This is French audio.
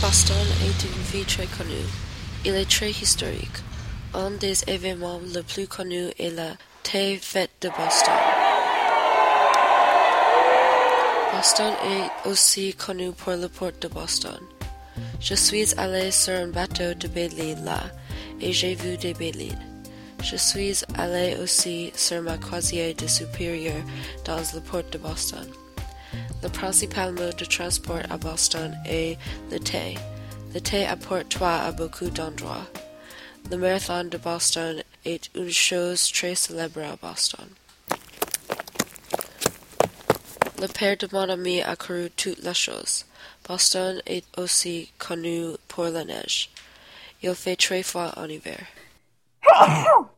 Boston est une ville très connue. Il est très historique. Un des événements les plus connus est la Fête de Boston. Boston est aussi connu pour le port de Boston. Je suis allé sur un bateau de baleines là, et j'ai vu des baleines. Je suis allé aussi sur ma croisière de Supérieur dans le port de Boston. Le principal mode de transport à Boston est le thé. Le thé apporte toi à beaucoup d'endroits. Le marathon de Boston est une chose très célèbre à Boston. Le père de mon ami a couru toute la chose. Boston est aussi connu pour la neige. Il fait très froid en hiver.